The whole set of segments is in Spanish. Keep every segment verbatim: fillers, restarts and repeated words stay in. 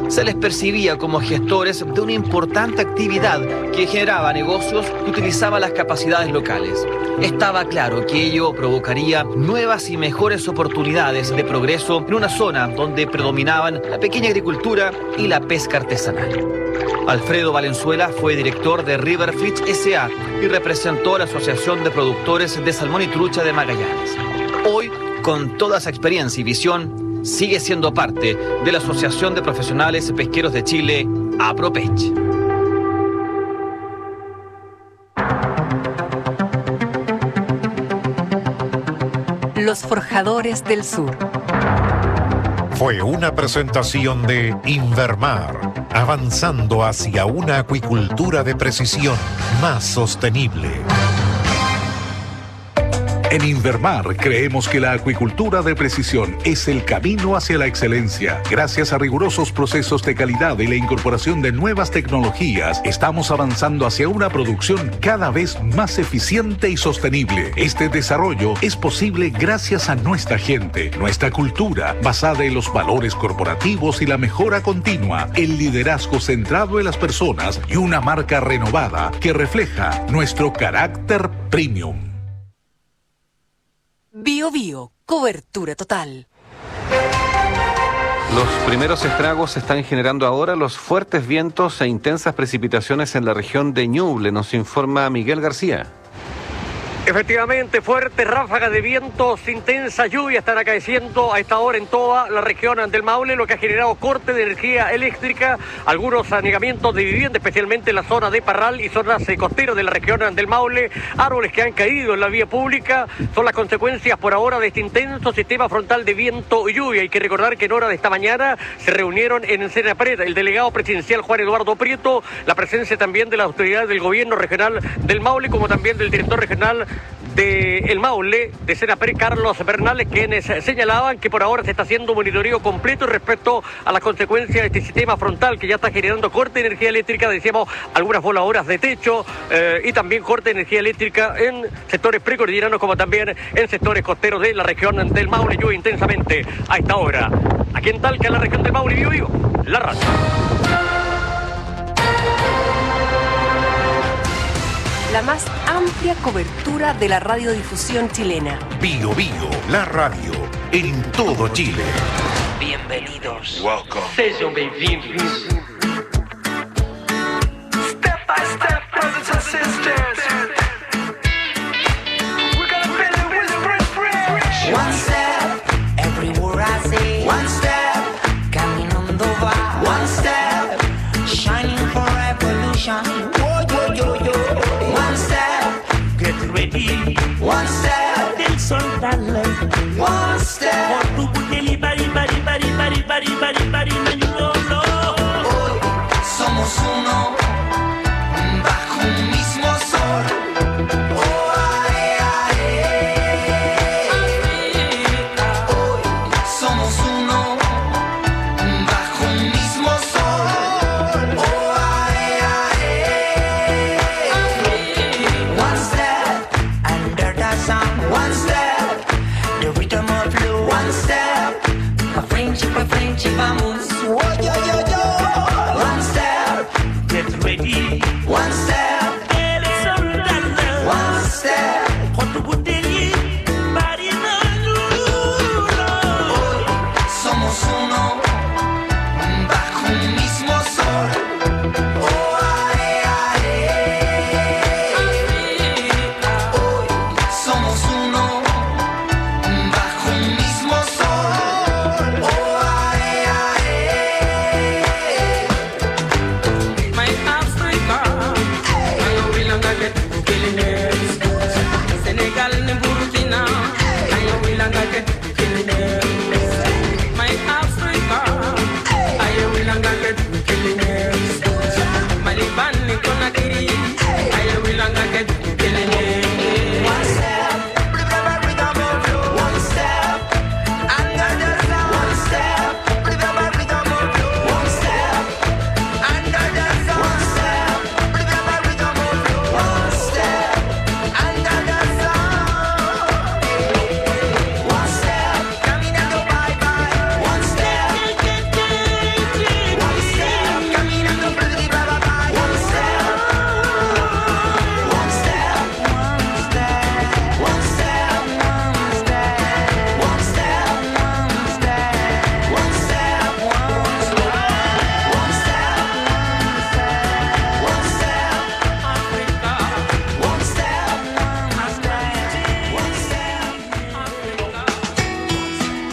se les percibía como gestores de una importante actividad que generaba negocios que utilizaba las capacidades locales. Estaba claro que ello provocaría nuevas y mejores oportunidades de progreso en una zona donde predominaban la pequeña agricultura y la pesca artesanal. Alfredo Valenzuela fue director de Riverfish S A y representó a la Asociación de Productores de Salmón y Trucha de Magallanes. Hoy, con toda esa experiencia y visión, sigue siendo parte de la Asociación de Profesionales Pesqueros de Chile, APROPECH. Los Forjadores del Sur. Fue una presentación de Invermar, avanzando hacia una acuicultura de precisión más sostenible. En Invermar creemos que la acuicultura de precisión es el camino hacia la excelencia. Gracias a rigurosos procesos de calidad y la incorporación de nuevas tecnologías, estamos avanzando hacia una producción cada vez más eficiente y sostenible. Este desarrollo es posible gracias a nuestra gente, nuestra cultura, basada en los valores corporativos y la mejora continua, el liderazgo centrado en las personas y una marca renovada que refleja nuestro carácter premium. Bio Bio, cobertura total. Los primeros estragos se están generando ahora los fuertes vientos e intensas precipitaciones en la región de Ñuble, nos informa Miguel García. Efectivamente, fuertes ráfagas de vientos, intensa lluvia están acaeciendo a esta hora en toda la región del Maule, lo que ha generado corte de energía eléctrica, algunos anegamientos de vivienda, especialmente en la zona de Parral y zonas costeras de la región del Maule, árboles que han caído en la vía pública, son las consecuencias por ahora de este intenso sistema frontal de viento y lluvia. Hay que recordar que en hora de esta mañana se reunieron en Senapred el delegado presidencial Juan Eduardo Prieto, la presencia también de las autoridades del gobierno regional del Maule, como también del director regional de El Maule, de Senapred, Carlos Bernales, quienes señalaban que por ahora se está haciendo un monitoreo completo respecto a las consecuencias de este sistema frontal que ya está generando corte de energía eléctrica, decíamos, algunas voladoras de techo eh, y también corte de energía eléctrica en sectores precordilleranos como también en sectores costeros de la región del Maule. Llueve intensamente a esta hora. Aquí en Talca, en la región del Maule, Bio Bio, la radio. La más amplia cobertura de la radiodifusión chilena. Bio Bio, la radio, en todo Chile. Bienvenidos. Welcome. Sejam bem-vindos. Step by step, brothers and sisters. We're gonna build a whispering bridge. One step, every word I say. One step, caminando va. One step, shining for revolution. Oh, yo, yo, yo. One step, get ready. One step, del sol dale. One step, por tu bari bari bari bari bari bari bari bari mayuolo. Hoy somos uno bajo un mismo sol. Oh, ay, ay, hoy somos uno bajo un mismo sol. Oh, ay, ay.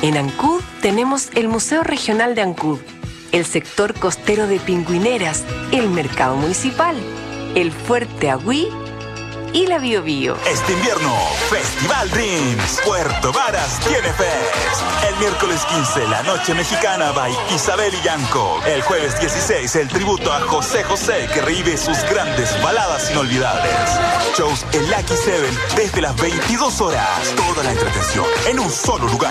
En Ancud tenemos el Museo Regional de Ancud, el sector costero de Pingüineras, el Mercado Municipal, el Fuerte Agüí y la Bio Bio. Este invierno, Festival Dreams. Puerto Varas tiene Fest. El miércoles quince, la noche mexicana by Isabel y Yanko. El jueves dieciséis, el tributo a José José, que revive sus grandes baladas inolvidables. Shows en Lucky Seven desde las veintidós horas. Toda la entretención en un solo lugar.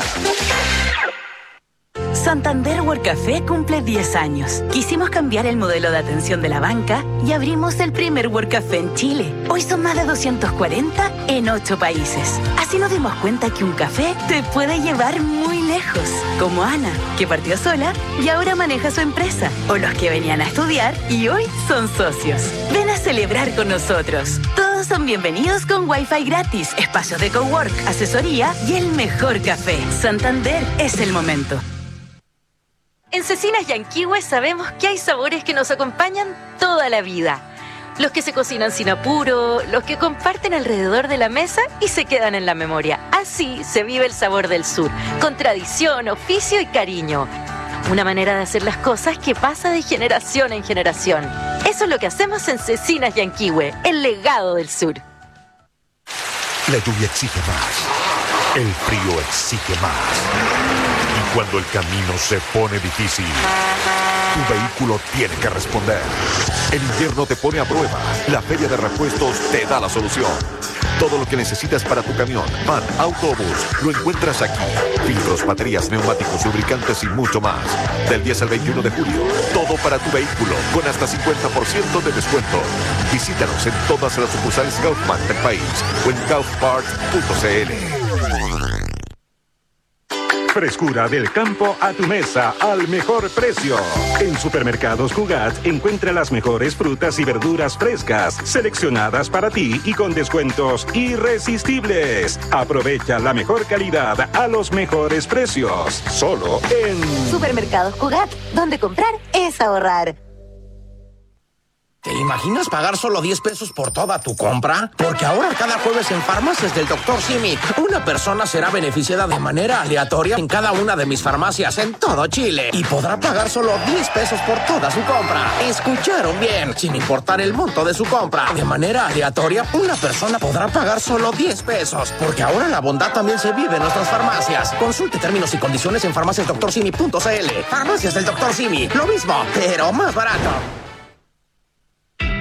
Santander Workcafé cumple diez años. Quisimos cambiar el modelo de atención de la banca y abrimos el primer Workcafé en Chile. Hoy son más de doscientos cuarenta en ocho países. Así nos dimos cuenta que un café te puede llevar muy lejos. Como Ana, que partió sola y ahora maneja su empresa. O los que venían a estudiar y hoy son socios. Ven a celebrar con nosotros. Todos son bienvenidos con Wi-Fi gratis, espacios de cowork, asesoría y el mejor café. Santander es el momento. En Cecinas Yanquihue sabemos que hay sabores que nos acompañan toda la vida. Los que se cocinan sin apuro, los que comparten alrededor de la mesa y se quedan en la memoria. Así se vive el sabor del sur, con tradición, oficio y cariño. Una manera de hacer las cosas que pasa de generación en generación. Eso es lo que hacemos en Cecinas Yanquihue, el legado del sur. La lluvia exige más. El frío exige más. Y cuando el camino se pone difícil, tu vehículo tiene que responder. El invierno te pone a prueba. La Feria de Repuestos te da la solución. Todo lo que necesitas para tu camión, van, autobús, lo encuentras aquí. Filtros, baterías, neumáticos, lubricantes y mucho más. Del diez al veintiuno de julio, todo para tu vehículo, con hasta cincuenta por ciento de descuento. Visítanos en todas las sucursales Kaufman del país o en kauf parts punto c l. Frescura del campo a tu mesa al mejor precio. En Supermercados Cugat encuentra las mejores frutas y verduras frescas, seleccionadas para ti y con descuentos irresistibles. Aprovecha la mejor calidad a los mejores precios. Solo en Supermercados Cugat, donde comprar es ahorrar. ¿Te imaginas pagar solo diez pesos por toda tu compra? Porque ahora cada jueves en Farmacias del doctor Simi, una persona será beneficiada de manera aleatoria en cada una de mis farmacias en todo Chile y podrá pagar solo diez pesos por toda su compra. ¿Escucharon bien? Sin importar el monto de su compra. De manera aleatoria, una persona podrá pagar solo diez pesos. Porque ahora la bondad también se vive en nuestras farmacias. Consulte términos y condiciones en farmacias doctor simi punto c l. Farmacias del doctor Simi, lo mismo, pero más barato.